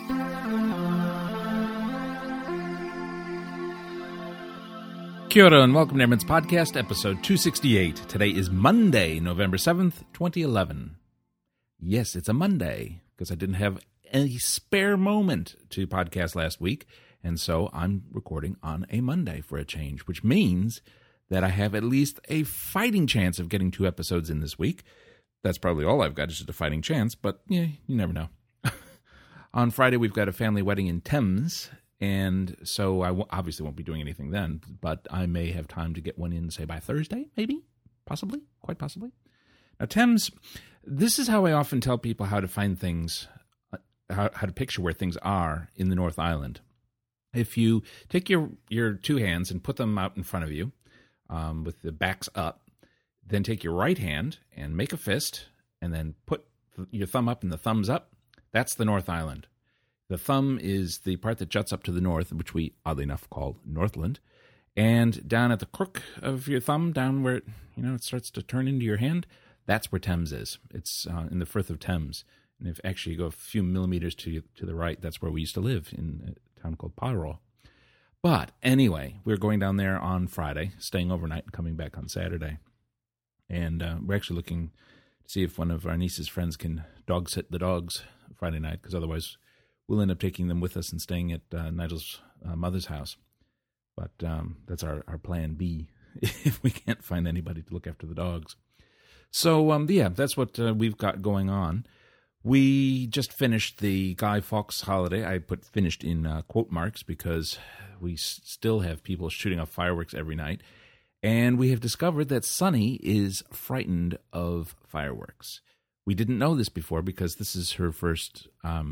Kia ora and welcome to Airman's Podcast, episode 268. Today is Monday, November 7th, 2011. Yes, it's a Monday, because I didn't have a spare moment to podcast last week, and so I'm recording on a Monday for a change, which means that I have at least a fighting chance of getting 2 episodes in this week. That's probably all I've got, is just a fighting chance, but yeah, you never know. On Friday, we've got a family wedding in Thames, and so I obviously won't be doing anything then, but I may have time to get one in, say, by Thursday, maybe, possibly, quite possibly. Now, Thames, this is how I often tell people how to find things, how to picture where things are in the North Island. If you take your 2 hands and put them out in front of you with the backs up, then take your right hand and make a fist, and then put your thumb up and the thumbs up, that's the North Island. The thumb is the part that juts up to the north, which we, oddly enough, call Northland. And down at the crook of your thumb, down where it starts to turn into your hand, that's where Thames is. It's in the Firth of Thames. And if actually you go a few millimeters to the right, that's where we used to live, in a town called Pyro. But anyway, we're going down there on Friday, staying overnight and coming back on Saturday. And we're actually looking to see if one of our niece's friends can dog sit the dogs Friday night, because otherwise we'll end up taking them with us and staying at Nigel's mother's house. But that's our plan B, if we can't find anybody to look after the dogs. So, that's what we've got going on. We just finished the Guy Fawkes holiday. I put finished in quote marks because we still have people shooting off fireworks every night. And we have discovered that Sunny is frightened of fireworks. We didn't know this before because this is her first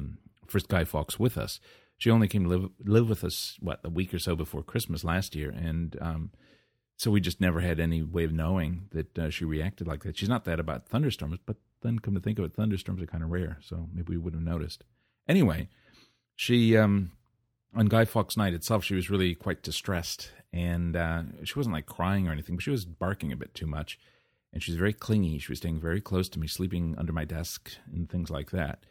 Guy Fawkes with us. She only came to live with us, a week or so before Christmas last year, and so we just never had any way of knowing that she reacted like that. She's not that about thunderstorms, but then come to think of it, thunderstorms are kind of rare, so maybe we would have noticed. Anyway, she, on Guy Fawkes night itself, she was really quite distressed, and she wasn't like crying or anything, but she was barking a bit too much, and she's very clingy. She was staying very close to me, sleeping under my desk and things like that.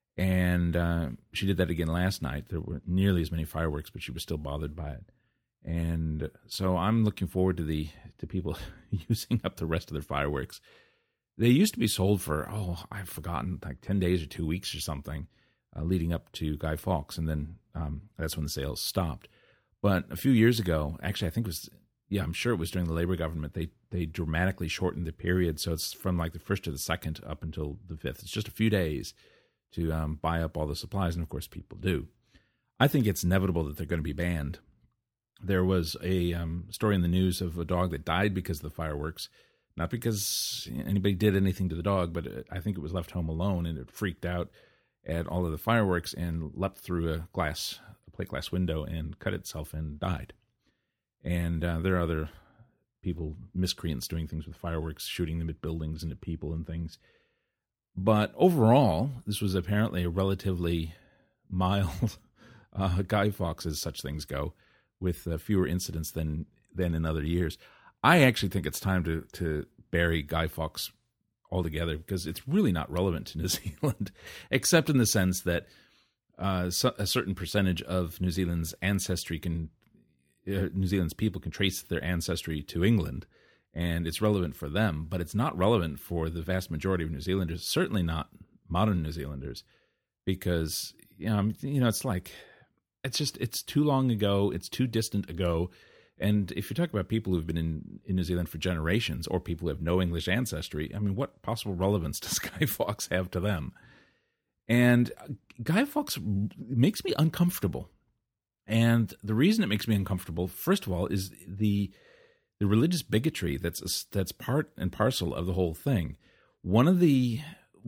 And she did that again last night. There weren't nearly as many fireworks, but she was still bothered by it. And so I'm looking forward to people using up the rest of their fireworks. They used to be sold for, I've forgotten, like 10 days or 2 weeks or something, leading up to Guy Fawkes. And then that's when the sales stopped. But a few years ago, actually, I think it was, I'm sure it was during the Labour government, they dramatically shortened the period. So it's from like the 1st to the 2nd up until the 5th. It's just a few days to buy up all the supplies, and of course people do. I think it's inevitable that they're going to be banned. There was a story in the news of a dog that died because of the fireworks, not because anybody did anything to the dog, but I think it was left home alone, and it freaked out at all of the fireworks and leapt through a plate glass window and cut itself and died. And there are other people, miscreants, doing things with fireworks, shooting them at buildings and at people and things. But overall, this was apparently a relatively mild Guy Fawkes, as such things go, with fewer incidents than in other years. I actually think it's time to bury Guy Fawkes altogether, because it's really not relevant to New Zealand, except in the sense that a certain percentage of New Zealand's ancestry New Zealand's people can trace their ancestry to England. And it's relevant for them, but it's not relevant for the vast majority of New Zealanders, certainly not modern New Zealanders, because, it's like, it's too long ago, it's too distant ago. And if you talk about people who've been in New Zealand for generations, or people who have no English ancestry, what possible relevance does Guy Fawkes have to them? And Guy Fawkes makes me uncomfortable. And the reason it makes me uncomfortable, first of all, is the religious bigotry that's part and parcel of the whole thing. One of the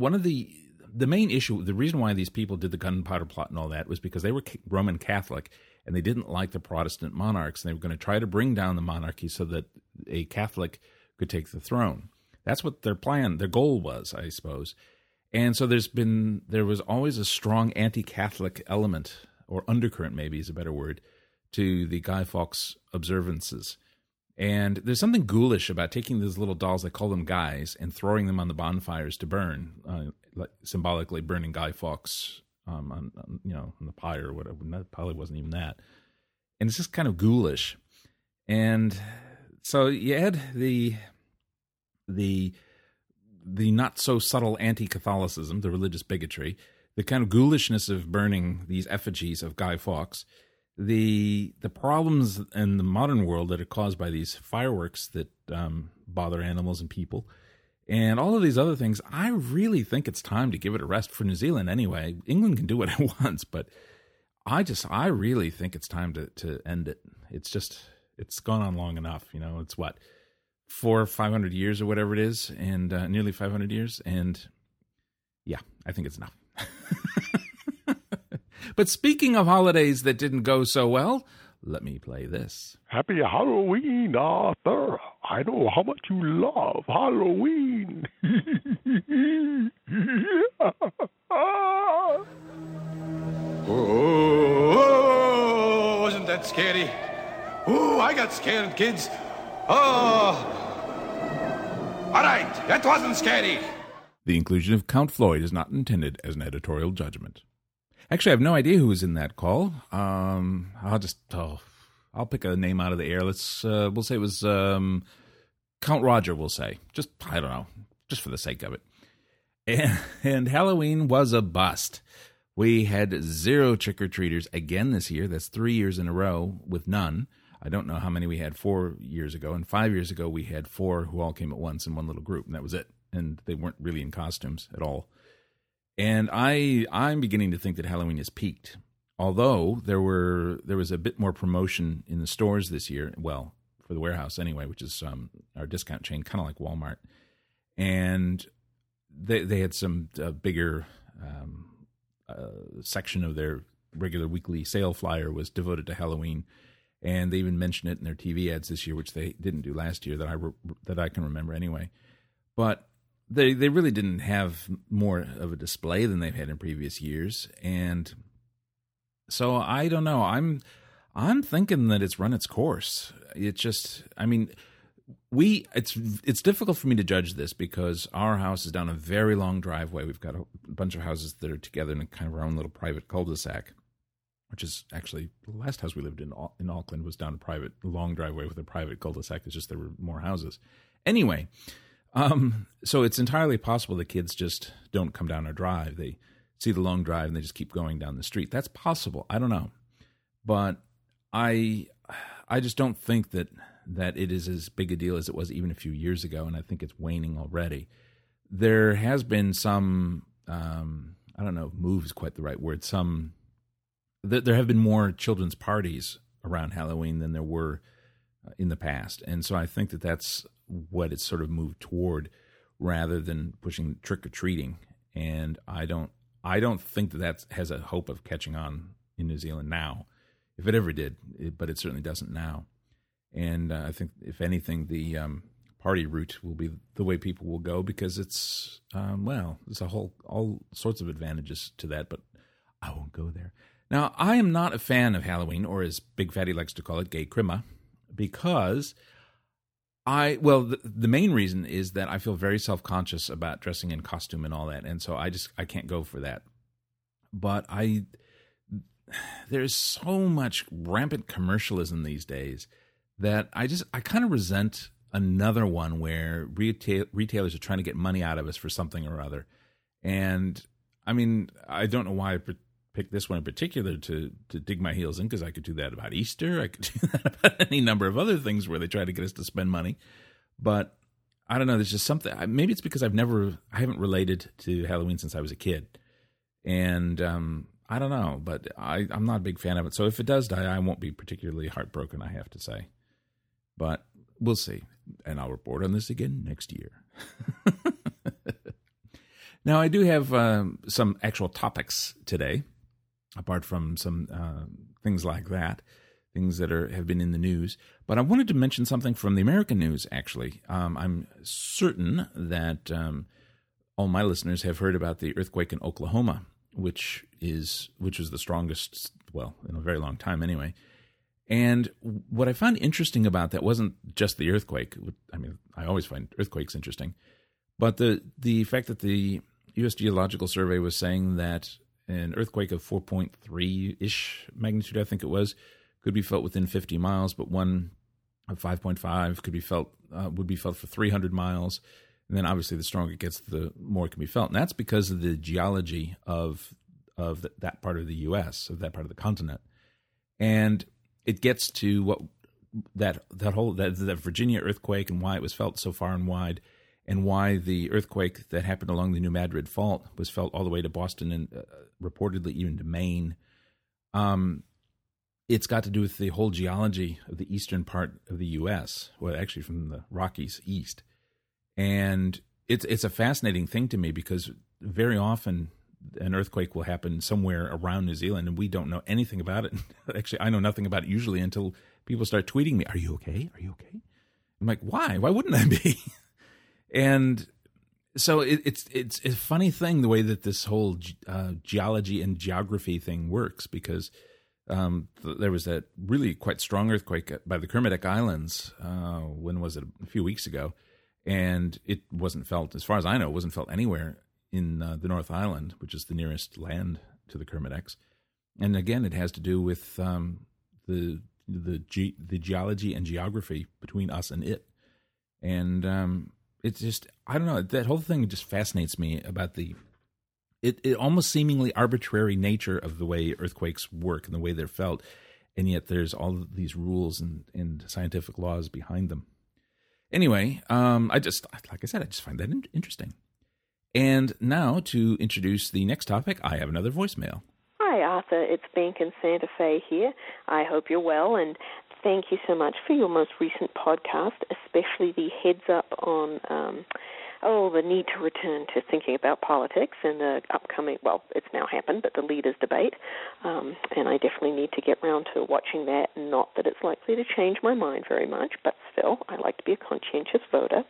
main issue, the reason why these people did the gunpowder plot and all that, was because they were Roman Catholic and they didn't like the Protestant monarchs, and they were going to try to bring down the monarchy so that a Catholic could take the throne. That's what their goal was, I suppose. And so there was always a strong anti-Catholic element, or undercurrent maybe is a better word, to the Guy Fawkes observances. And there's something ghoulish about taking these little dolls, they call them guys, and throwing them on the bonfires to burn, like symbolically burning Guy Fawkes on the pie or whatever. That probably wasn't even that. And it's just kind of ghoulish. And so you add the not so subtle anti-Catholicism, the religious bigotry, the kind of ghoulishness of burning these effigies of Guy Fawkes, the problems in the modern world that are caused by these fireworks that bother animals and people, and all of these other things. I really think it's time to give it a rest for New Zealand anyway. England can do what it wants, but I really think it's time to end it. It's gone on long enough. It's what, 400 or 500 years or whatever it is, and nearly 500 years. And yeah, I think it's enough. But speaking of holidays that didn't go so well, let me play this. Happy Halloween, Arthur. I know how much you love Halloween. Oh, wasn't that scary? Oh, I got scared, kids. Oh. All right, that wasn't scary. The inclusion of Count Floyd is not intended as an editorial judgment. Actually, I have no idea who was in that call. I'll pick a name out of the air. We'll say it was Count Roger, we'll say. I don't know, just for the sake of it. And Halloween was a bust. We had 0 trick-or-treaters again this year. That's 3 years in a row with none. I don't know how many we had 4 years ago. And 5 years ago, we had 4 who all came at once in one little group, and that was it. And they weren't really in costumes at all. And I'm beginning to think that Halloween has peaked. Although there was a bit more promotion in the stores this year, well, for the Warehouse anyway, which is our discount chain, kind of like Walmart. And they had some bigger section of their regular weekly sale flyer was devoted to Halloween. And they even mentioned it in their TV ads this year, which they didn't do last year that I can remember anyway. But they really didn't have more of a display than they've had in previous years. And so I don't know. I'm thinking that it's run its course. It's just, I mean, it's difficult for me to judge this because our house is down a very long driveway. We've got a bunch of houses that are together in kind of our own little private cul-de-sac, which is actually the last house we lived in Auckland was down a private long driveway with a private cul-de-sac. It's just there were more houses. Anyway, so it's entirely possible the kids just don't come down our drive. They see the long drive and they just keep going down the street. That's possible. I don't know. But I just don't think that it is as big a deal as it was even a few years ago, and I think it's waning already. There has been some, I don't know, move is quite the right word, there have been more children's parties around Halloween than there were in the past, and so I think that that's what it's sort of moved toward rather than pushing trick-or-treating, and I don't think that has a hope of catching on in New Zealand now, if it ever did, but it certainly doesn't now. And I think, if anything, the party route will be the way people will go because it's, there's all sorts of advantages to that, but I won't go there. Now, I am not a fan of Halloween, or as Big Fatty likes to call it, gay crima, because the main reason is that I feel very self-conscious about dressing in costume and all that, and so I can't go for that. But there's so much rampant commercialism these days that I kind of resent another one where retailers are trying to get money out of us for something or other. And I mean, I don't know why I picked this one in particular to dig my heels in, because I could do that about Easter. I could do that about any number of other things where they try to get us to spend money. But I don't know. There's just something. Maybe it's because I haven't related to Halloween since I was a kid. And I don't know, but I'm not a big fan of it. So if it does die, I won't be particularly heartbroken, I have to say. But we'll see. And I'll report on this again next year. Now, I do have some actual topics today, apart from some things like that, things that have been in the news. But I wanted to mention something from the American news, actually. I'm certain that all my listeners have heard about the earthquake in Oklahoma, which was the strongest, well, in a very long time anyway. And what I found interesting about that wasn't just the earthquake. I mean, I always find earthquakes interesting. But the fact that the U.S. Geological Survey was saying that an earthquake of 4.3-ish magnitude, I think it was, could be felt within 50 miles, but one of 5.5 could be felt would be felt for 300 miles. And then obviously the stronger it gets, the more it can be felt. And that's because of the geology of that part of the U.S., of that part of the continent. And it gets to what that Virginia earthquake and why it was felt so far and wide, and why the earthquake that happened along the New Madrid Fault was felt all the way to Boston and reportedly even to Maine. It's got to do with the whole geology of the eastern part of the U.S., well, actually from the Rockies east. And it's a fascinating thing to me because very often an earthquake will happen somewhere around New Zealand and we don't know anything about it. Actually, I know nothing about it usually until people start tweeting me, "Are you okay? Are you okay?" I'm like, why? Why wouldn't I be? And so it's a funny thing the way that this whole geology and geography thing works, because there was that really quite strong earthquake by the Kermadec Islands. When was it? A few weeks ago. And it wasn't felt, as far as I know, it wasn't felt anywhere in the North Island, which is the nearest land to the Kermadecs. And again, it has to do with the geology and geography between us and it. And it's just, I don't know, that whole thing just fascinates me about it almost seemingly arbitrary nature of the way earthquakes work and the way they're felt. And yet there's all of these rules and scientific laws behind them. Anyway, like I said, I just find that interesting. And now to introduce the next topic, I have another voicemail. Hi, Arthur. It's Bank in Santa Fe here. I hope you're well, and thank you so much for your most recent podcast, especially the heads up on the need to return to thinking about politics and the upcoming, well, it's now happened, but the leaders' debate. And I definitely need to get round to watching that. Not that it's likely to change my mind very much, but still, I like to be a conscientious voter.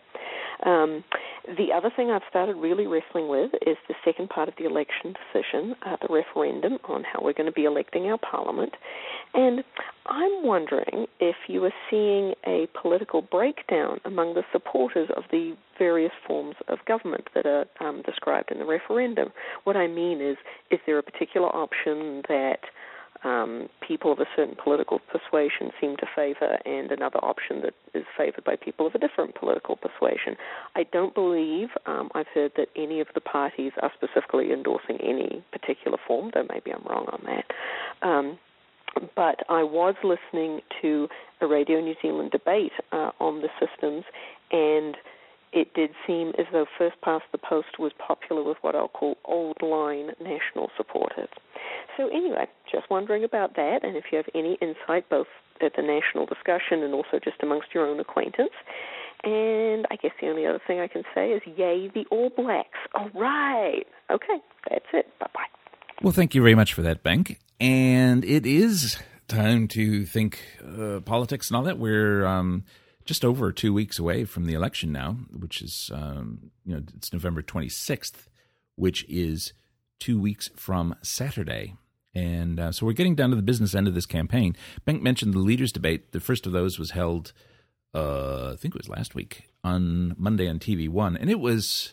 The other thing I've started really wrestling with is the second part of the election decision, the referendum on how we're going to be electing our parliament. And I'm wondering if you are seeing a political breakdown among the supporters of the various forms of government that are described in the referendum. What I mean is there a particular option that people of a certain political persuasion seem to favor and another option that is favored by people of a different political persuasion? I don't believe I've heard that any of the parties are specifically endorsing any particular form, though maybe I'm wrong on that. But I was listening to a Radio New Zealand debate on the systems, and it did seem as though First Past the Post was popular with what I'll call old-line national supporters. So anyway, just wondering about that, and if you have any insight, both at the national discussion and also just amongst your own acquaintance. And I guess the only other thing I can say is, yay, the All Blacks. All right. Okay, that's it. Bye-bye. Well, thank you very much for that, Bank. And it is time to think politics and all that. We're just over 2 weeks away from the election now, which is, it's November 26th, which is 2 weeks from Saturday. And so we're getting down to the business end of this campaign. Bank mentioned the leaders' debate. The first of those was held, I think it was last week, on Monday on TV1. And it was,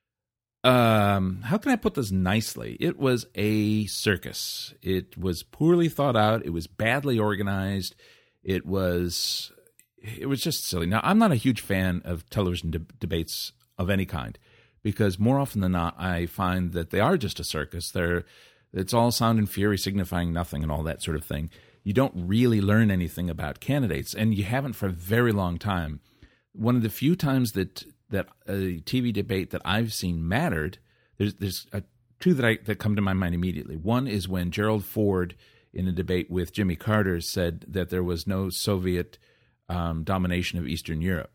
how can I put this nicely? It was a circus. It was poorly thought out. It was badly organized. It was just silly. Now, I'm not a huge fan of television debates of any kind, because more often than not, I find that they are just a circus. It's all sound and fury, signifying nothing and all that sort of thing. You don't really learn anything about candidates, and you haven't for a very long time. One of the few times that a TV debate that I've seen mattered, there's two that come to my mind immediately. One is when Gerald Ford, in a debate with Jimmy Carter, said that there was no Soviet domination of Eastern Europe.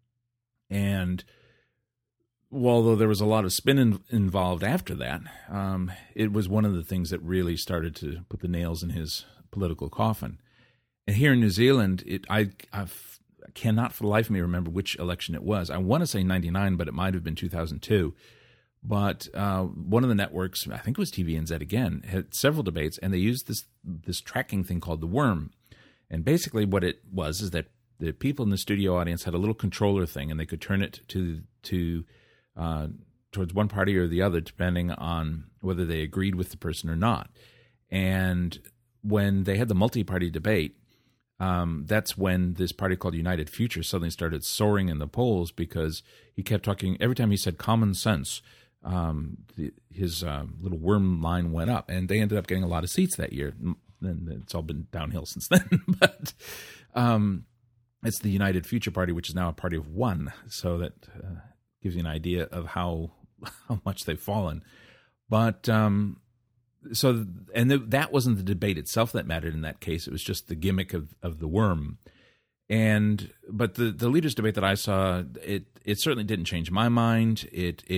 And although there was a lot of spin involved after that, it was one of the things that really started to put the nails in his political coffin. And here in New Zealand, I cannot for the life of me remember which election it was. I want to say 99, but it might have been 2002. But one of the networks, I think it was TVNZ again, had several debates, and they used this tracking thing called the worm. And basically what it was is that the people in the studio audience had a little controller thing, and they could turn it to towards one party or the other, depending on whether they agreed with the person or not. And when they had the multi-party debate, that's when this party called United Future suddenly started soaring in the polls, because he kept talking. Every time he said common sense, his little worm line went up, and they ended up getting a lot of seats that year. And it's all been downhill since then. But it's the United Future Party, which is now a party of one. So that gives you an idea of how much they've fallen. But that wasn't the debate itself that mattered in that case. It was just the gimmick of the worm. But the leaders' debate that I saw, it certainly didn't change my mind.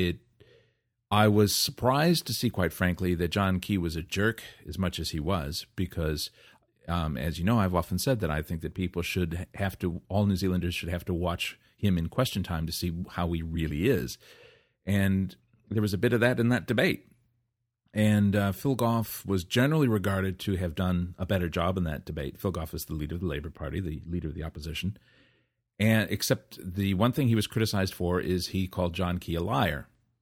I was surprised to see, quite frankly, that John Key was a jerk as much as he was, because, as you know, I've often said that I think that all New Zealanders should have to watch him in Question Time to see how he really is. And there was a bit of that in that debate. And Phil Goff was generally regarded to have done a better job in that debate. Phil Goff is the leader of the Labour Party, the leader of the opposition. And except the one thing he was criticized for is he called John Key a liar.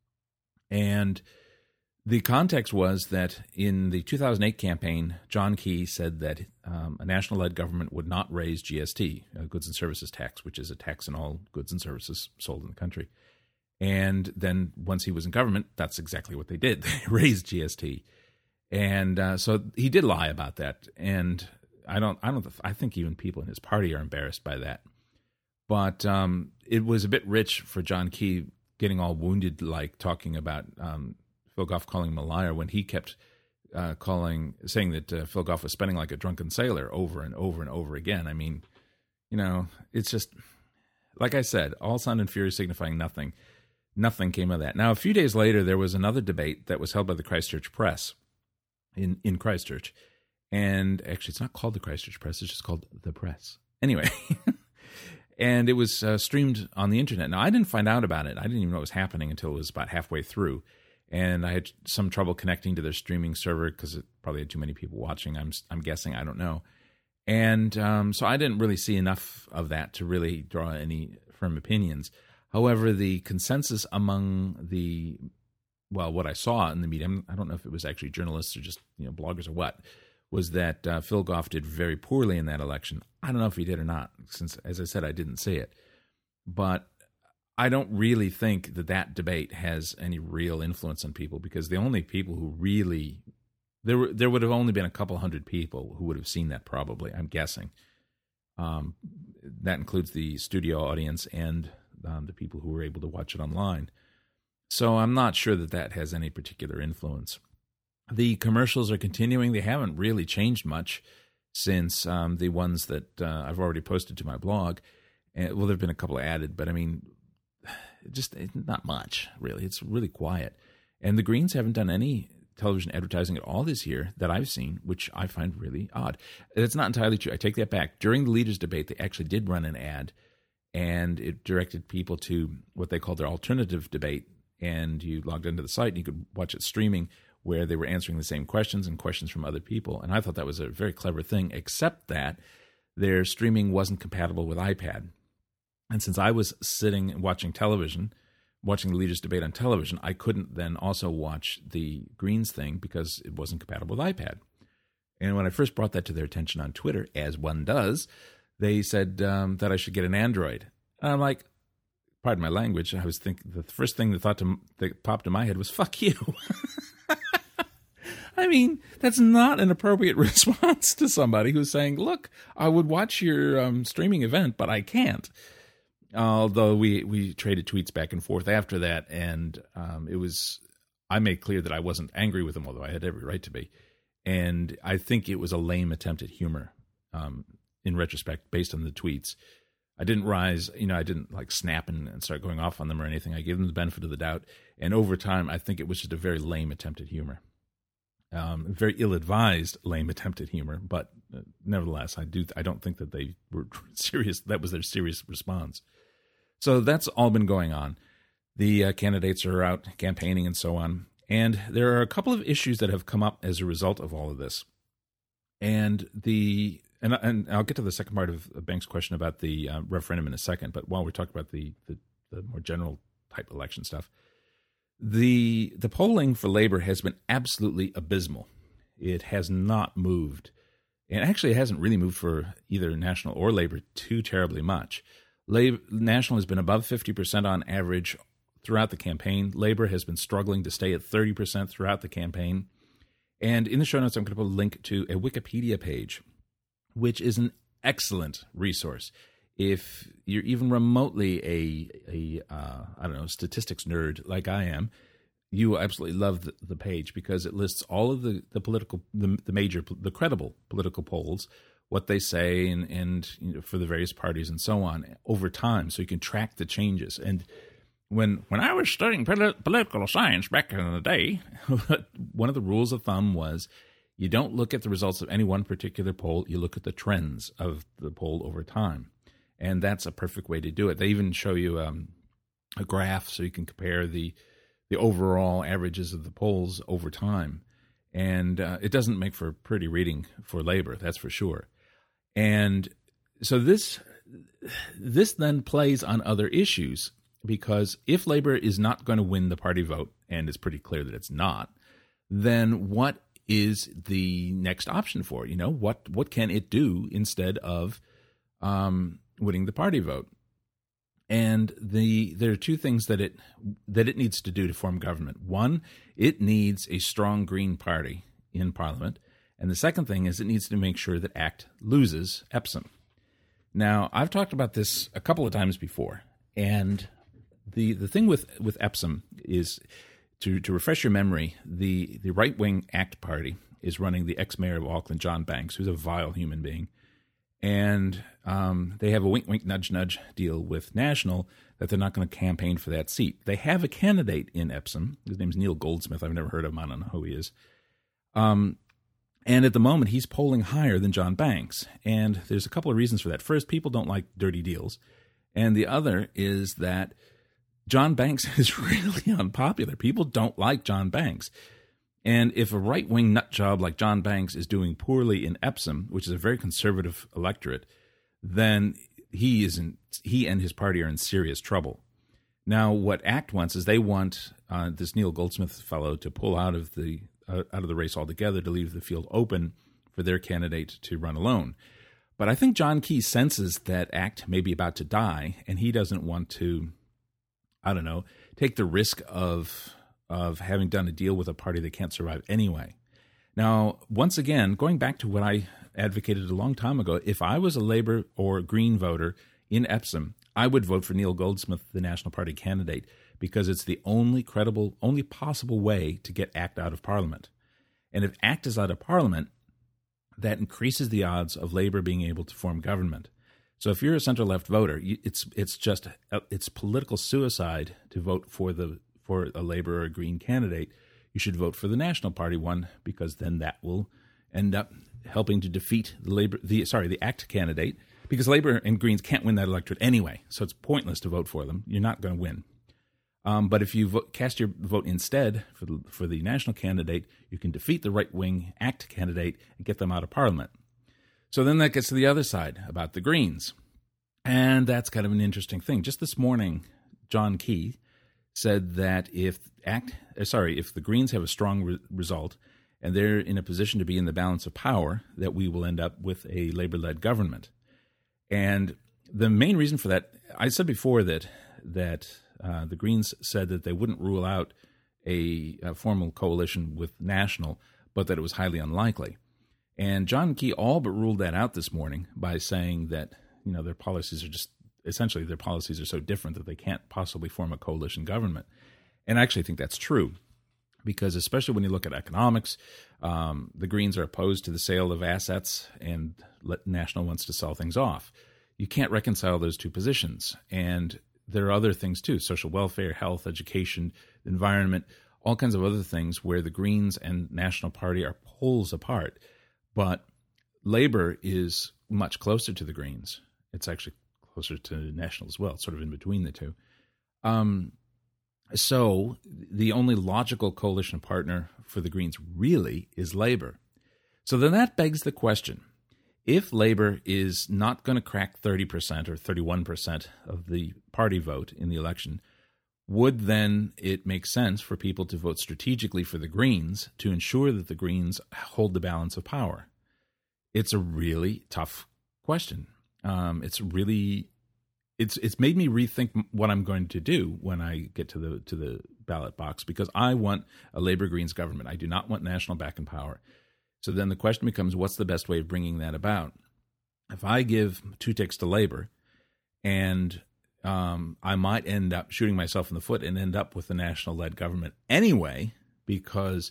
And the context was that in the 2008 campaign, John Key said that a national-led government would not raise GST, goods and services tax, which is a tax on all goods and services sold in the country. And then once he was in government, that's exactly what they did. They raised GST. And so he did lie about that. And I think even people in his party are embarrassed by that. But it was a bit rich for John Key getting all wounded, like talking about Phil Goff calling him a liar, when he kept saying that Phil Goff was spending like a drunken sailor over and over and over again. I mean, it's just, like I said, all sound and fury signifying nothing. Nothing came of that. Now, a few days later, there was another debate that was held by the Christchurch Press in Christchurch. And actually, it's not called the Christchurch Press, it's just called The Press. Anyway, and it was streamed on the internet. Now, I didn't find out about it. I didn't even know it was happening until it was about halfway through. And I had some trouble connecting to their streaming server because it probably had too many people watching, I'm guessing. I don't know. And so I didn't really see enough of that to really draw any firm opinions. However, the consensus among what I saw in the media, I don't know if it was actually journalists or just bloggers or what, was that Phil Goff did very poorly in that election. I don't know if he did or not, since, as I said, I didn't see it. But I don't really think that debate has any real influence on people, because the only people who really there would have only been a couple hundred people who would have seen that, probably, I'm guessing. That includes the studio audience and the people who were able to watch it online. So I'm not sure that has any particular influence. The commercials are continuing. They haven't really changed much since the ones that I've already posted to my blog. Well, there have been a couple added, but I mean, just not much, really. It's really quiet. And the Greens haven't done any television advertising at all this year that I've seen, which I find really odd. It's not entirely true. I take that back. During the leaders' debate, they actually did run an ad, and it directed people to what they called their alternative debate. And you logged into the site and you could watch it streaming, where they were answering the same questions and questions from other people. And I thought that was a very clever thing, except that their streaming wasn't compatible with iPad. And since I was sitting and watching television, watching the leaders' debate on television, I couldn't then also watch the Greens thing because it wasn't compatible with iPad. And when I first brought that to their attention on Twitter, as one does, they said that I should get an Android. And I'm like, pardon my language, I was thinking, the first thing that popped in my head was, fuck you. I mean, that's not an appropriate response to somebody who's saying, look, I would watch your streaming event, but I can't. Although we traded tweets back and forth after that, and I made clear that I wasn't angry with him, although I had every right to be. And I think it was a lame attempt at humor, in retrospect, based on the tweets. I didn't I didn't like snap and start going off on them or anything. I gave them the benefit of the doubt. And over time, I think it was just a very lame attempt at humor. Very ill-advised, lame attempt at humor. But nevertheless, I don't think that they were serious. That was their serious response. So that's all been going on. The candidates are out campaigning and so on. And there are a couple of issues that have come up as a result of all of this. And I'll get to the second part of Bank's question about the referendum in a second. But while we're talking about the more general type election stuff, The polling for Labor has been absolutely abysmal. It has not moved. And actually, it hasn't really moved for either National or Labor too terribly much. National has been above 50% on average throughout the campaign. Labor has been struggling to stay at 30% throughout the campaign. And in the show notes, I'm going to put a link to a Wikipedia page, which is an excellent resource. If you're even remotely a statistics nerd like I am, you will absolutely love the page because it lists all of the credible political polls, what they say, and for the various parties and so on over time, so you can track the changes. And when I was studying political science back in the day, one of the rules of thumb was you don't look at the results of any one particular poll, you look at the trends of the poll over time. And that's a perfect way to do it. They even show you a graph so you can compare the overall averages of the polls over time. And it doesn't make for pretty reading for Labor, that's for sure. And so this then plays on other issues, because if Labor is not going to win the party vote, and it's pretty clear that it's not, then what is the next option for it? What can it do instead of winning the party vote? And there are two things that it needs to do to form government. One, it needs a strong Green Party in Parliament. And the second thing is it needs to make sure that ACT loses Epsom. Now, I've talked about this a couple of times before. And the thing with Epsom is, to refresh your memory, the right-wing ACT party is running the ex-mayor of Auckland, John Banks, who's a vile human being. And they have a wink-wink, nudge-nudge deal with National that they're not going to campaign for that seat. They have a candidate in Epsom. His name's Neil Goldsmith. I've never heard of him. I don't know who he is. And at the moment, he's polling higher than John Banks. And there's a couple of reasons for that. First, people don't like dirty deals. And the other is that John Banks is really unpopular. People don't like John Banks. And if a right-wing nut job like John Banks is doing poorly in Epsom, which is a very conservative electorate, then he and his party are in serious trouble. Now, what ACT wants is they want this Neil Goldsmith fellow to pull out of the race altogether, to leave the field open for their candidate to run alone. But I think John Key senses that ACT may be about to die, and he doesn't want to, take the risk of having done a deal with a party that can't survive anyway. Now, once again, going back to what I advocated a long time ago, if I was a Labor or Green voter in Epsom, I would vote for Neil Goldsmith, the National Party candidate, because it's the only possible way to get ACT out of Parliament. And if ACT is out of Parliament, that increases the odds of Labor being able to form government. So if you're a center-left voter, it's political suicide to vote for a Labor or a Green candidate. You should vote for the National Party one, because then that will end up helping to defeat the ACT candidate, because Labor and Greens can't win that electorate anyway, so it's pointless to vote for them. You're not going to win. But if you cast your vote instead for the National candidate, you can defeat the right-wing ACT candidate and get them out of Parliament. So then that gets to the other side about the Greens. And that's kind of an interesting thing. Just this morning, John Key said that if the Greens have a strong result and they're in a position to be in the balance of power, that we will end up with a Labor-led government. And the main reason for that, I said before that the Greens said that they wouldn't rule out a formal coalition with National, but that it was highly unlikely. And John Key all but ruled that out this morning by saying that their policies are so different that they can't possibly form a coalition government. And I actually think that's true, because especially when you look at economics, the Greens are opposed to the sale of assets, and National wants to sell things off. You can't reconcile those two positions. And there are other things too: social welfare, health, education, environment, all kinds of other things where the Greens and National Party are poles apart. But Labor is much closer to the Greens. It's actually closer to National as well. It's sort of in between the two. So the only logical coalition partner for the Greens really is Labor. So then that begs the question: if Labor is not going to crack 30% or 31% of the party vote in the election, would then it make sense for people to vote strategically for the Greens to ensure that the Greens hold the balance of power? It's a really tough question. It's made me rethink what I'm going to do when I get to the ballot box, because I want a Labor Greens government. I do not want national back in power. So then the question becomes, what's the best way of bringing that about? If I give 2 ticks to Labor, and I might end up shooting myself in the foot and end up with a national-led government anyway, because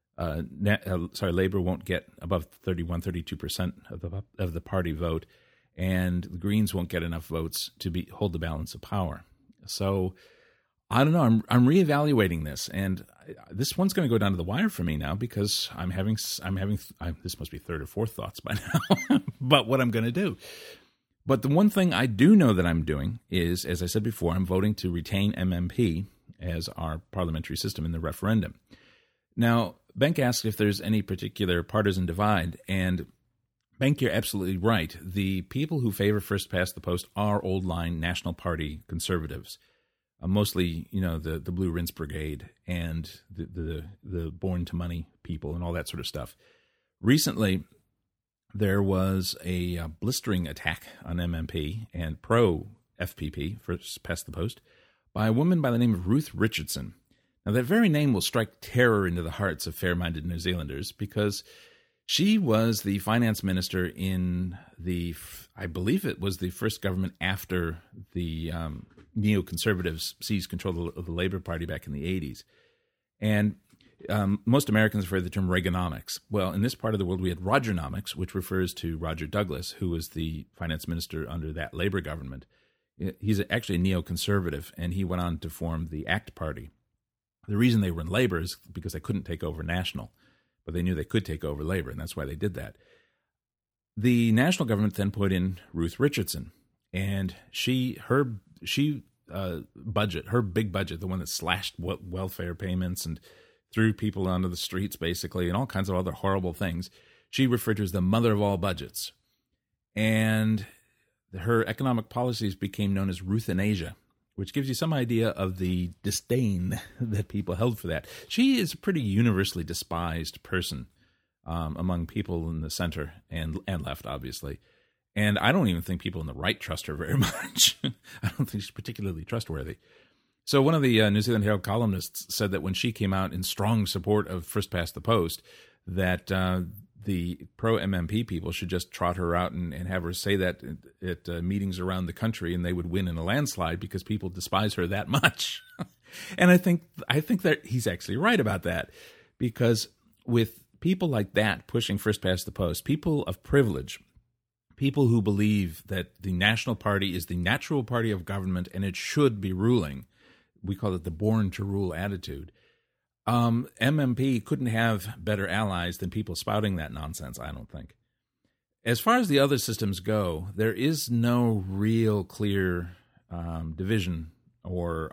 Labor won't get above 32% of the party vote, and the Greens won't get enough votes to hold the balance of power. So I don't know. I'm reevaluating this, and this one's going to go down to the wire for me now, because I'm having this must be third or fourth thoughts by now about what I'm going to do. But the one thing I do know that I'm doing is, as I said before, I'm voting to retain MMP as our parliamentary system in the referendum. Now, Benk asked if there's any particular partisan divide, and Benk, you're absolutely right. The people who favor first past the post are old-line National Party conservatives, mostly, the Blue Rinse Brigade and the Born to Money people and all that sort of stuff. Recently, there was a blistering attack on MMP and pro-FPP, first past the post, by a woman by the name of Ruth Richardson. Now, that very name will strike terror into the hearts of fair-minded New Zealanders, because she was the finance minister in I believe it was the first government after the neoconservatives seized control of the Labour Party back in the 80s. And most Americans have heard the term Reaganomics. Well, in this part of the world, we had Rogernomics, which refers to Roger Douglas, who was the finance minister under that Labour government. He's actually a neoconservative, and he went on to form the ACT Party. The reason they were in Labour is because they couldn't take over National, but they knew they could take over Labour, and that's why they did that. The national government then put in Ruth Richardson, and her big budget, the one that slashed welfare payments and threw people onto the streets, basically, and all kinds of other horrible things, she referred to as the mother of all budgets. And her economic policies became known as Ruthanasia, which gives you some idea of the disdain that people held for that. She is a pretty universally despised person among people in the center and left, obviously. And I don't even think people in the right trust her very much. I don't think she's particularly trustworthy. So one of the New Zealand Herald columnists said that when she came out in strong support of first past the post, that the pro-MMP people should just trot her out and have her say that at meetings around the country, and they would win in a landslide because people despise her that much. And I think that he's actually right about that, because with people like that pushing first past the post, people of privilege, people who believe that the National Party is the natural party of government and it should be ruling, we call it the born to rule attitude. MMP couldn't have better allies than people spouting that nonsense, I don't think. As far as the other systems go, there is no real clear division or,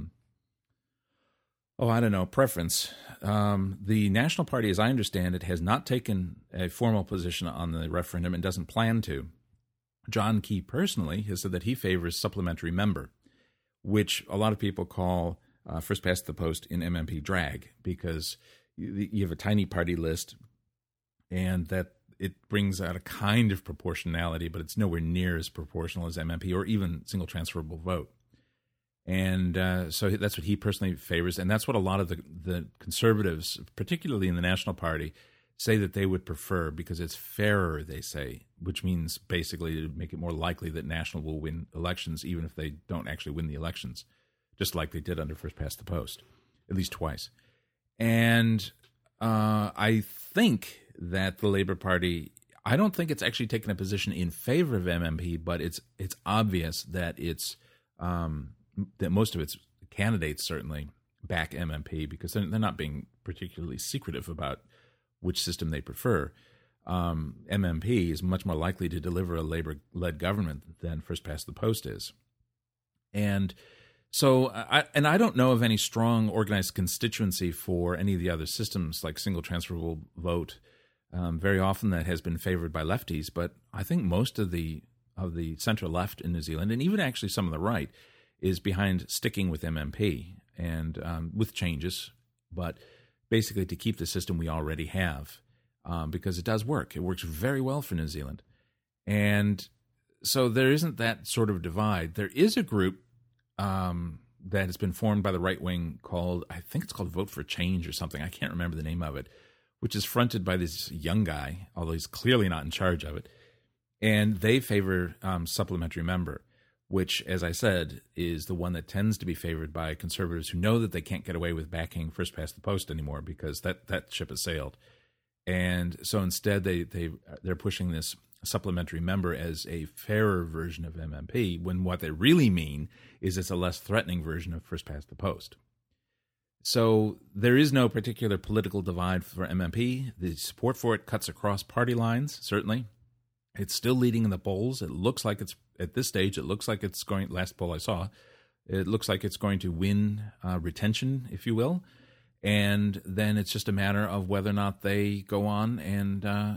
preference. The National Party, as I understand it, has not taken a formal position on the referendum and doesn't plan to. John Key personally has said that he favors supplementary member, which a lot of people call first past the post in MMP drag, because you have a tiny party list and that it brings out a kind of proportionality, but it's nowhere near as proportional as MMP or even single transferable vote. And so that's what he personally favors, and that's what a lot of the conservatives, particularly in the National Party, say that they would prefer, because it's fairer, they say, which means basically to make it more likely that National will win elections, even if they don't actually win the elections, just like they did under first past the post, at least twice. And I think that the Labour Party, I don't think it's actually taken a position in favor of MMP, but it's obvious that that most of its candidates certainly back MMP, because they're not being particularly secretive about which system they prefer. MMP is much more likely to deliver a Labour-led government than first past the post is. And so, I don't know of any strong organized constituency for any of the other systems, like single transferable vote. Very often that has been favored by lefties, but I think most of the center left in New Zealand, and even actually some of the right, is behind sticking with MMP and with changes, but basically to keep the system we already have because it does work. It works very well for New Zealand. And so there isn't that sort of divide. There is a group that has been formed by the right wing called, I think it's called Vote for Change or something. I can't remember the name of it, which is fronted by this young guy, although he's clearly not in charge of it. And they favor supplementary member, which, as I said, is the one that tends to be favored by conservatives who know that they can't get away with backing first past the post anymore because that ship has sailed. And so instead they're pushing this supplementary member as a fairer version of MMP, when what they really mean is it's a less threatening version of first past the post. So there is no particular political divide for MMP. The support for it cuts across party lines, certainly. It's still leading in the polls. It looks like it's, at this stage, it looks like it's going, last poll I saw, it looks like it's going to win retention, if you will. And then it's just a matter of whether or not they go on and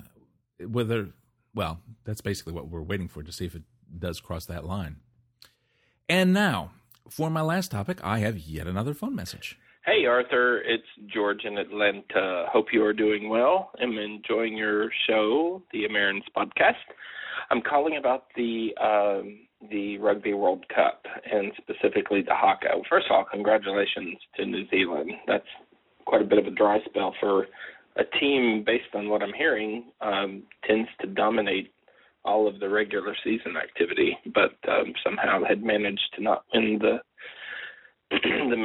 well, that's basically what we're waiting for, to see if it does cross that line. And now, for my last topic, I have yet another phone message. Hey, Arthur, it's George in Atlanta. Hope you are doing well. I'm enjoying your show, the Americans Podcast. I'm calling about the Rugby World Cup, and specifically the haka. First of all, congratulations to New Zealand. That's quite a bit of a dry spell for a team, based on what I'm hearing, tends to dominate all of the regular season activity, but somehow had managed to not win the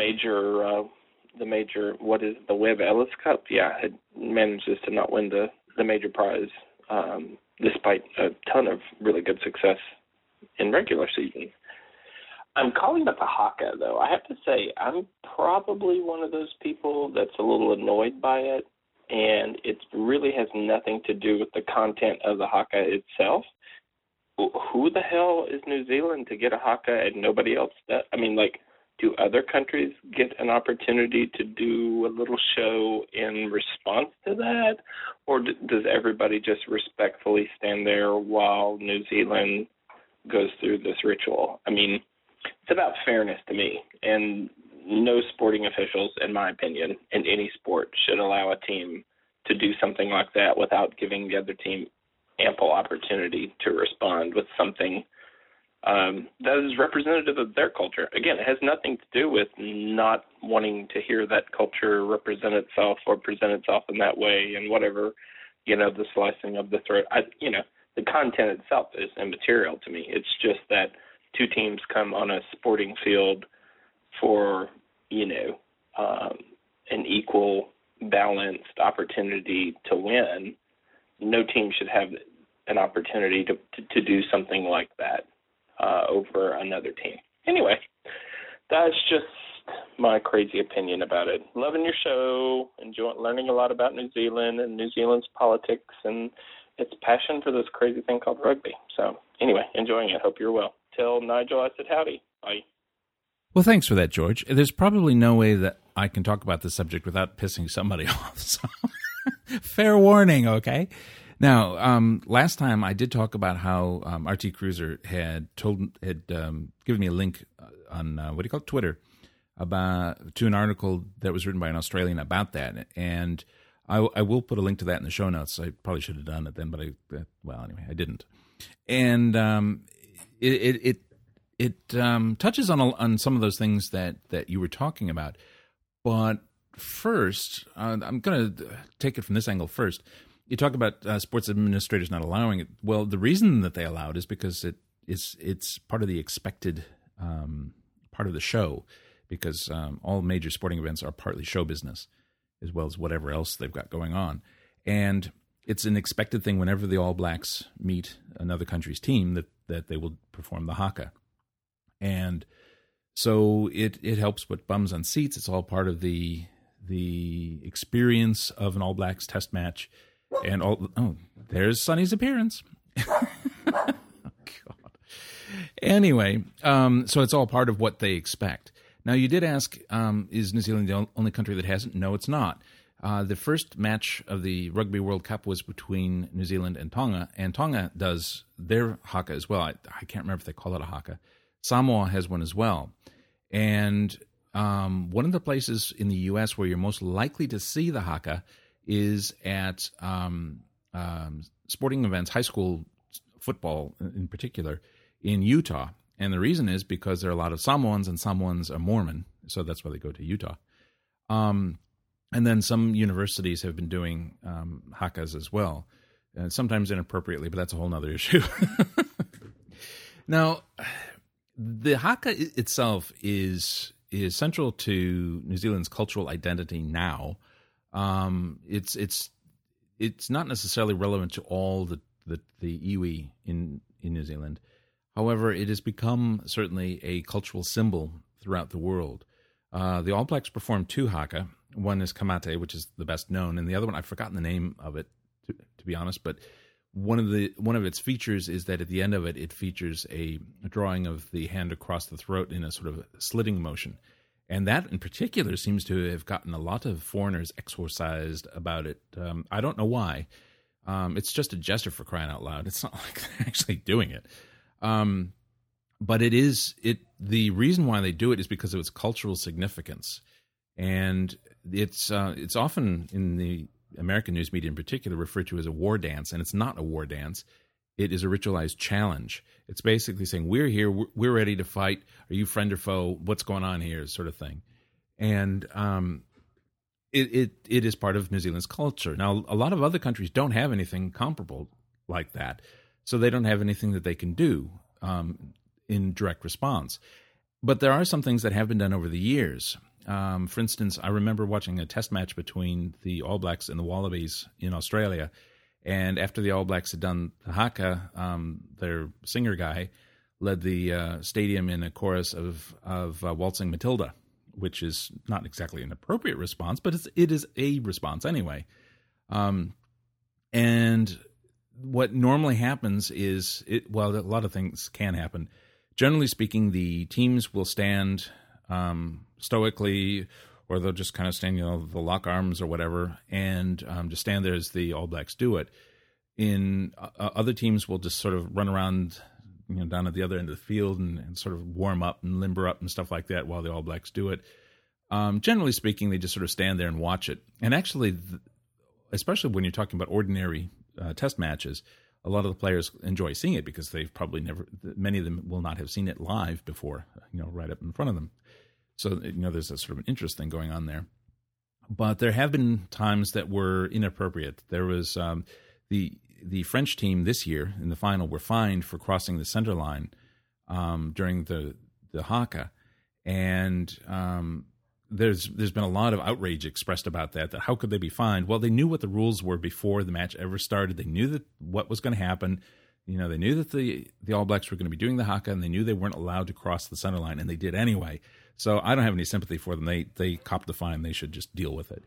major, what is the Webb Ellis Cup? Yeah, it manages to not win the major prize, despite a ton of really good success in regular season. I'm calling about the haka, though. I have to say, I'm probably one of those people that's a little annoyed by it, and it really has nothing to do with the content of the haka itself. Who the hell is New Zealand to get a haka and nobody else does? I mean, like, do other countries get an opportunity to do a little show in response to that? Or does everybody just respectfully stand there while New Zealand goes through this ritual? I mean, it's about fairness to me, and no sporting officials, in my opinion, in any sport should allow a team to do something like that without giving the other team ample opportunity to respond with something that is representative of their culture. Again, it has nothing to do with not wanting to hear that culture represent itself or present itself in that way, and whatever, the slicing of the throat. The content itself is immaterial to me. It's just that two teams come on a sporting field for, an equal, balanced opportunity to win. No team should have an opportunity to do something like that over another team. Anyway, that's just my crazy opinion about it. Loving your show, learning a lot about New Zealand and New Zealand's politics and its passion for this crazy thing called rugby. So anyway, enjoying it. Hope you're well. Till Nigel, I said howdy. Bye. Well, thanks for that, George. There's probably no way that I can talk about this subject without pissing somebody off. So fair warning, okay? Now, last time I did talk about how RT Cruiser had given me a link on Twitter to an article that was written by an Australian about that, and I will put a link to that in the show notes. I probably should have done it then, but anyway, I didn't. And it touches on some of those things that you were talking about, but first, I'm going to take it from this angle first. You talk about sports administrators not allowing it. Well, the reason that they allowed is because it's part of the expected part of the show, because all major sporting events are partly show business, as well as whatever else they've got going on. And it's an expected thing whenever the All Blacks meet another country's team that they will perform the haka. And so it helps put bums on seats. It's all part of the experience of an All Blacks test match. And there's Sonny's appearance. Oh, God. Anyway, so it's all part of what they expect. Now, you did ask, is New Zealand the only country that hasn't? No, it's not. The first match of the Rugby World Cup was between New Zealand and Tonga does their haka as well. I can't remember if they call it a haka. Samoa has one as well. And one of the places in the U.S. where you're most likely to see the haka is at sporting events, high school football in particular, in Utah. And the reason is because there are a lot of Samoans, and Samoans are Mormon, so that's why they go to Utah. And then some universities have been doing hakas as well, and sometimes inappropriately, but that's a whole other issue. Now, the haka itself is central to New Zealand's cultural identity now. It's not necessarily relevant to all the iwi in New Zealand. However, it has become certainly a cultural symbol throughout the world. The All Blacks perform two haka. One is Kamate, which is the best known, and the other one, I've forgotten the name of it, to be honest, but one of its features is that at the end of it, it features a drawing of the hand across the throat in a sort of slitting motion. And that in particular seems to have gotten a lot of foreigners exorcised about it. I don't know why. It's just a gesture, for crying out loud. It's not like they're actually doing it. But the reason why they do it is because of its cultural significance. And it's often in the American news media in particular referred to as a war dance, and it's not a war dance. It is a ritualized challenge. It's basically saying, we're here, we're ready to fight. Are you friend or foe? What's going on here? Sort of thing. And it is part of New Zealand's culture. Now, a lot of other countries don't have anything comparable like that, so they don't have anything that they can do in direct response. But there are some things that have been done over the years. For instance, I remember watching a test match between the All Blacks and the Wallabies in Australia. And after the All Blacks had done the haka, their singer guy led the stadium in a chorus of Waltzing Matilda, which is not exactly an appropriate response, but it is a response anyway. And what normally happens is, a lot of things can happen. Generally speaking, the teams will stand stoically, or they'll just kind of stand, they'll lock arms or whatever, and just stand there as the All Blacks do it. In other teams will just sort of run around, down at the other end of the field and sort of warm up and limber up and stuff like that while the All Blacks do it. Generally speaking, they just sort of stand there and watch it. And actually, especially when you're talking about ordinary test matches, a lot of the players enjoy seeing it because they've probably many of them will not have seen it live before, right up in front of them. So, there's a sort of an interest thing going on there. But there have been times that were inappropriate. There was the French team this year in the final were fined for crossing the center line during the haka. And there's been a lot of outrage expressed about that how could they be fined? Well, they knew what the rules were before the match ever started. They knew what was going to happen. They knew that the All Blacks were going to be doing the haka, and they knew they weren't allowed to cross the center line, and they did anyway. So I don't have any sympathy for them. They copped the fine. They should just deal with it.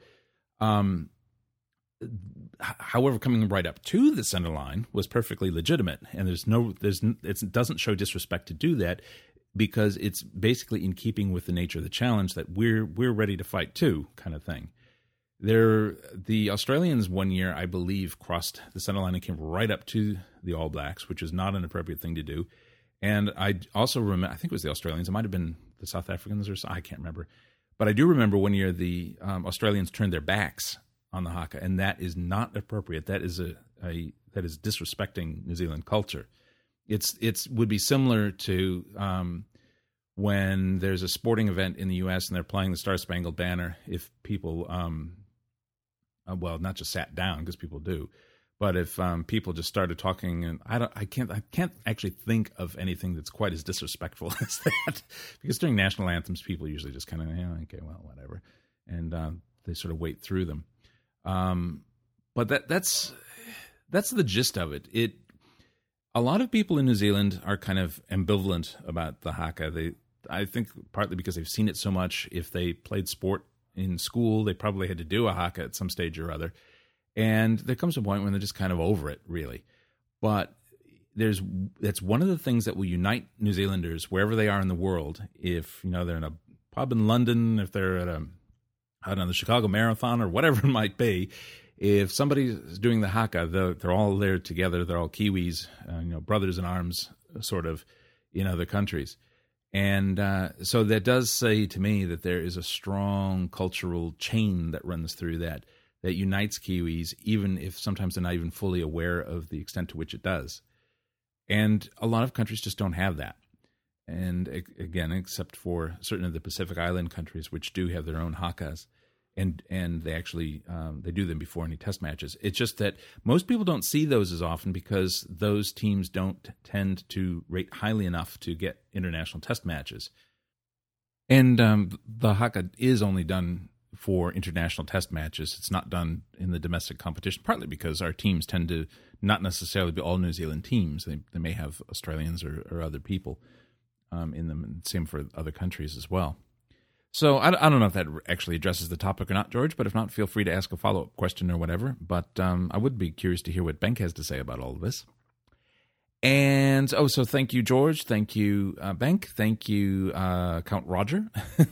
However, coming right up to the center line was perfectly legitimate, and it doesn't show disrespect to do that because it's basically in keeping with the nature of the challenge that we're ready to fight too, kind of thing. The Australians one year, I believe, crossed the center line and came right up to the All Blacks, which is not an appropriate thing to do. And I also remember, I think it was the Australians, it might have been the South Africans or I can't remember. But I do remember one year the Australians turned their backs on the haka, and that is not appropriate. That is that is disrespecting New Zealand culture. It's would be similar to when there's a sporting event in the U.S. and they're playing the Star Spangled Banner. If people, not just sat down because people do, but if people just started talking, and I can't actually think of anything that's quite as disrespectful as that, because during national anthems, people usually just kind of okay, well, whatever, and they sort of wait through them. But that's the gist of it. A lot of people in New Zealand are kind of ambivalent about the haka. I think partly because they've seen it so much. If they played sport in school, they probably had to do a haka at some stage or other. And there comes a point when they're just kind of over it, really. But that's one of the things that will unite New Zealanders wherever they are in the world. If they're in a pub in London, if they're at the Chicago Marathon or whatever it might be, if somebody's doing the haka, they're all there together. They're all Kiwis, brothers in arms, sort of, in other countries. And so that does say to me that there is a strong cultural chain that runs through that unites Kiwis, even if sometimes they're not even fully aware of the extent to which it does. And a lot of countries just don't have that. And again, except for certain of the Pacific Island countries, which do have their own hakas, and they actually they do them before any test matches. It's just that most people don't see those as often because those teams don't tend to rate highly enough to get international test matches. And the haka is only done for international test matches. It's not done in the domestic competition, partly because our teams tend to not necessarily be all New Zealand teams. They may have Australians or other people in them, and same for other countries as well. So I don't know if that actually addresses the topic or not, George, but if not, feel free to ask a follow-up question or whatever. But I would be curious to hear what Benk has to say about all of this. And, so thank you, George. Thank you, Benk. Thank you, Count Roger.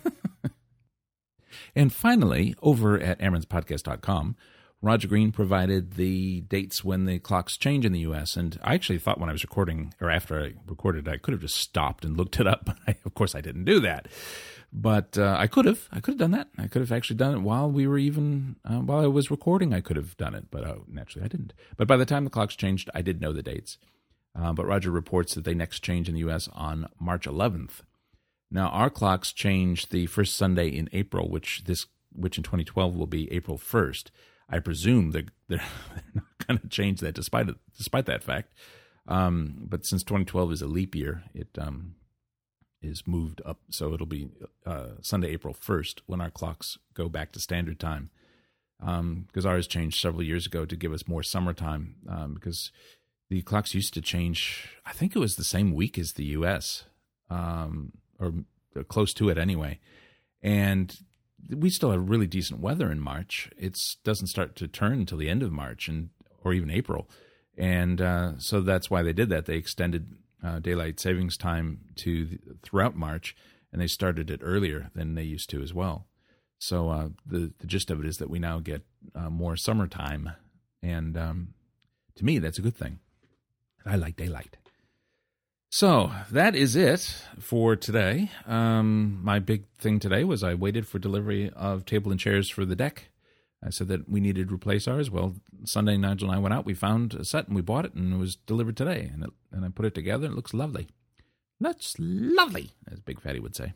And finally, over at airmanspodcast.com, Roger Green provided the dates when the clocks change in the U.S. And I actually thought when I was recording, or after I recorded, I could have just stopped and looked it up. But of course, I didn't do that. But I could have done that. I could have actually done it while we were even, while I was recording, I could have done it. But naturally, I didn't. But by the time the clocks changed, I did know the dates. But Roger reports that they next change in the U.S. on March 11th. Now, our clocks change the first Sunday in April, which in 2012 will be April 1st. I presume they're not going to change that despite that fact. But since 2012 is a leap year, it is moved up. So it'll be Sunday, April 1st when our clocks go back to standard time. Because ours changed several years ago to give us more summertime. Because the clocks used to change, I think it was the same week as the U.S., or close to it anyway. And we still have really decent weather in March. It doesn't start to turn until the end of March or even April. And so that's why they did that. They extended daylight savings time throughout March, and they started it earlier than they used to as well. So the gist of it is that we now get more summertime. And to me, that's a good thing. I like daylight. So that is it for today. My big thing today was I waited for delivery of table and chairs for the deck. I said that we needed to replace ours. Well, Sunday, Nigel and I went out. We found a set and we bought it, and it was delivered today. And I put it together. It looks lovely. That's lovely, as Big Fatty would say.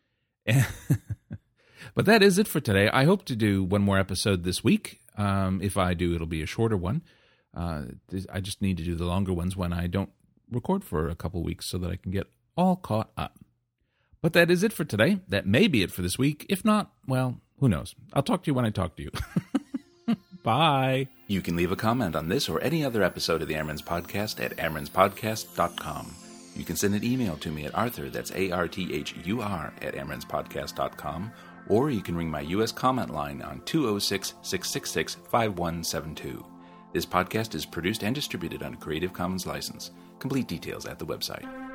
But that is it for today. I hope to do one more episode this week. If I do, it'll be a shorter one. I just need to do the longer ones when I don't record for a couple weeks so that I can get all caught up. But that is it for today. That may be it for this week. If not, well, who knows? I'll talk to you when I talk to you. Bye. You can leave a comment on this or any other episode of the Airman's Podcast at airmanspodcast.com. You can send an email to me at Arthur, that's ARTHUR, at airmanspodcast.com, or you can ring my U.S. comment line on 206-666-5172. This podcast is produced and distributed under Creative Commons license. Complete details at the website.